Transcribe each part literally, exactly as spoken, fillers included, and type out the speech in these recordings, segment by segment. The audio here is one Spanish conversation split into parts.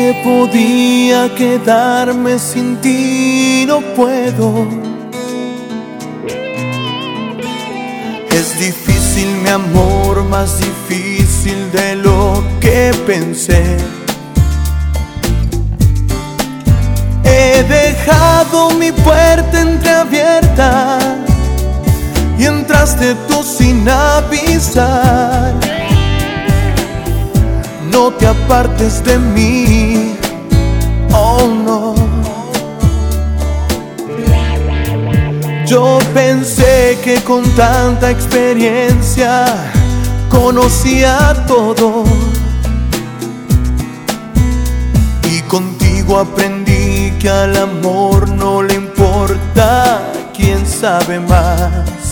que podía quedarme sin ti, no puedo. Es difícil, mi amor, más difícil de lo que pensé. He dejado mi puerta entreabierta y entraste tú sin avisar. No te apartes de mí, oh no. Yo pensé que con tanta experiencia conocía todo, y contigo aprendí que al amor no le importa quién sabe más,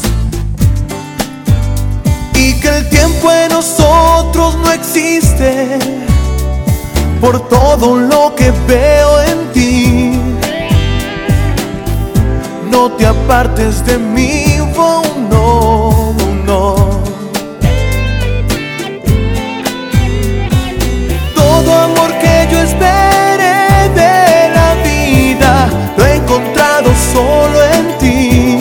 y que el tiempo en nosotros no existe por todo lo que veo en ti. No te apartes de mí, oh no, no. Todo amor que yo esperé de la vida lo he encontrado solo en ti,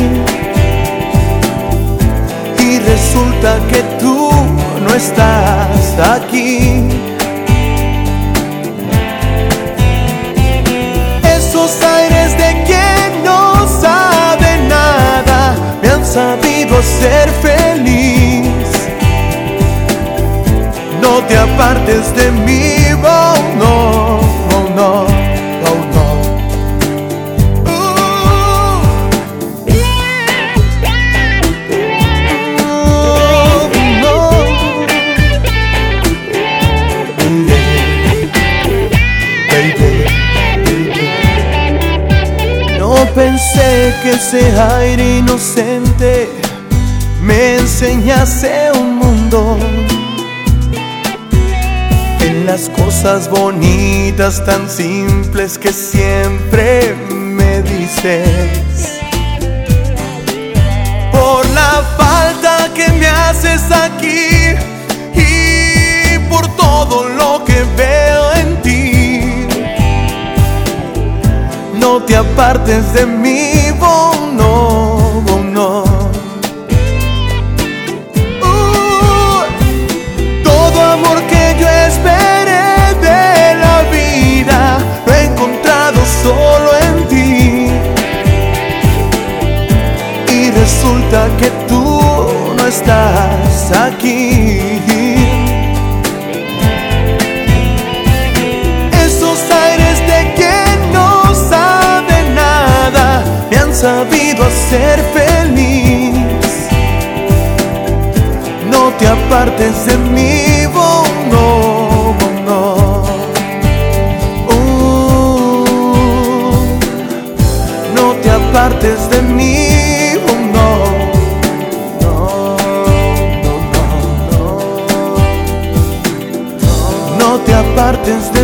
y resulta que tú no estás aquí. Esos aires de quien no sabe nada me han sabido ser feliz. No te apartes de mí, oh no, oh no, oh no. Pensé que ese aire inocente me enseñase un mundo, en las cosas bonitas tan simples que siempre me dices. Por la falta que me haces aquí y por todo lo que veo en ti, no te apartes de mí, oh no, oh no. Uh, todo amor que yo esperé de la vida lo he encontrado solo en ti, y resulta que tú no estás aquí. Esos aires de quien no sabe nada me han sabido hacer feliz. No te apartes de mí, oh no, oh no. Uh, no te apartes de mí, oh no. No, no, no, no. No te apartes de